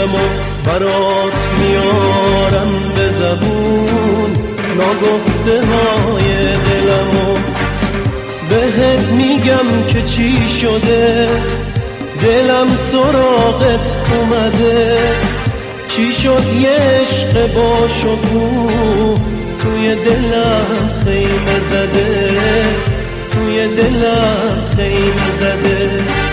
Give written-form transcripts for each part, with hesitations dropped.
دلمو برات میارم به زبون، ناگفته های دلمو بهت میگم که چی شده، دلم سراغت اومده. چی شد یه عشق با شکوه توی دلم خیمه زده، توی دلم خیمه زده.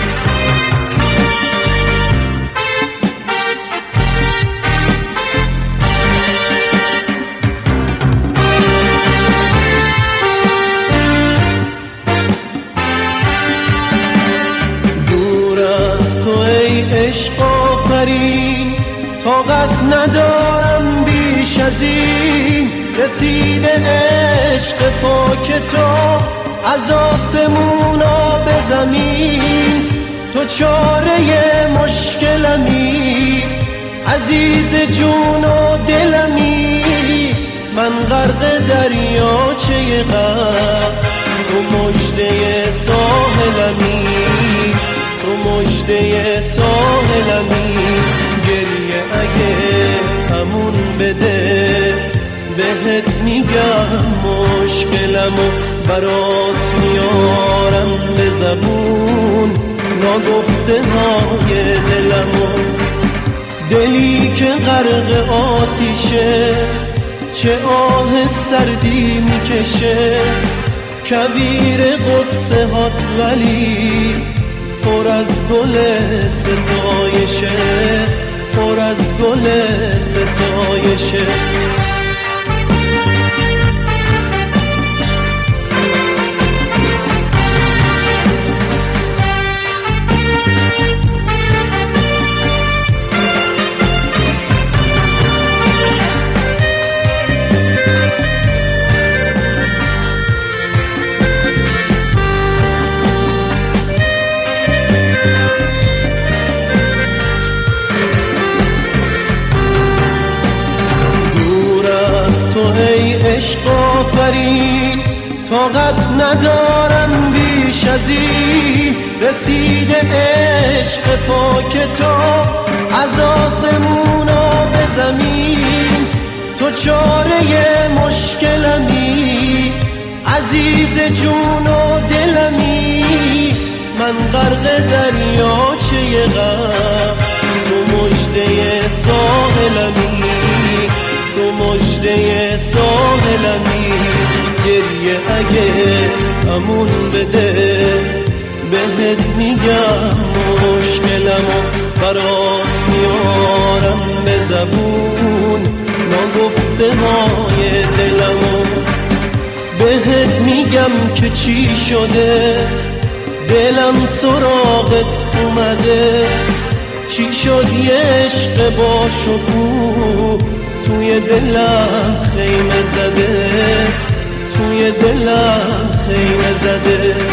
عشق آفرین طاقت ندارم بیش از این، رسیده عشق پاک تو از آسمونا به زمین. تو چاره مشکلمی، عزیز جون و دلمی، من غرق دریاچه غم، تو مژده ساحلمی، تو مژده ساحلمی. گریه اگه همون بده بهت میگم مشکلمو برات میارم به زبون، ناگفته های دلمو. دلی که غرق آتیشه چه آه سردی میکشه، کویر قصه هاست ولی پر از گل ستایشه، پر از گل ستایشه. تو ای عشق آفرین طاقت ندارم بیش از این، رسیده عشق پاک تو از آسمونا به زمین. تو چاره مشکلمی، عزیز جون و دلمی، من غرق دریاچه غم، تو مژده ساحلمی، تو مژده ساحلمی. گریه اگه همون بده بهت میگم مشکلمو برات میارم به زبون، ناگفته های دلمو بهت میگم که چی شده، دلم سراغت اومده. چی شد یه عشق با شکوه توی دلم خیمه زده، توی دلم خیمه زده.